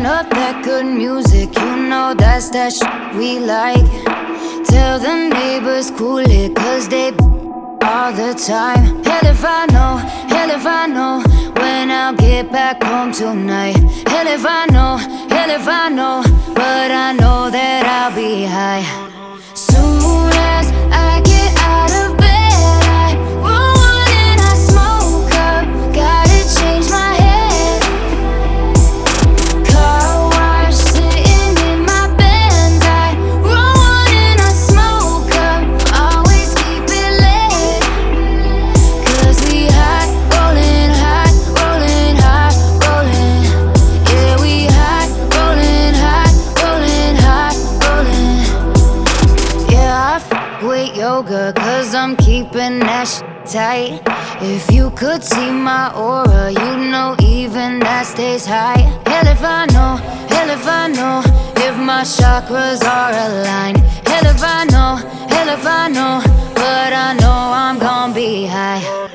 up that good music, you know that's that shit we like. Tell the neighbors cool it, cause they all the time. Hell if I know when I'll get back home tonight. Hell if I know, but I know that I'll be high. Soon as I get out of bed, I roll one and I smoke up. Gotta change my head. Car wash sitting in my Benz, I roll one and I smoke up. Always keep it lit, cause we hot, rolling hot, rolling hot, rolling. Yeah, we hot, rolling hot, rolling hot, rolling. Yeah, I fuck with yoga, cause I'm keeping that shit tight. If you could see my aura, you'd know even that stays high. Hell if I know if my chakras are aligned. Hell if I know, but I know I'm gon' be high.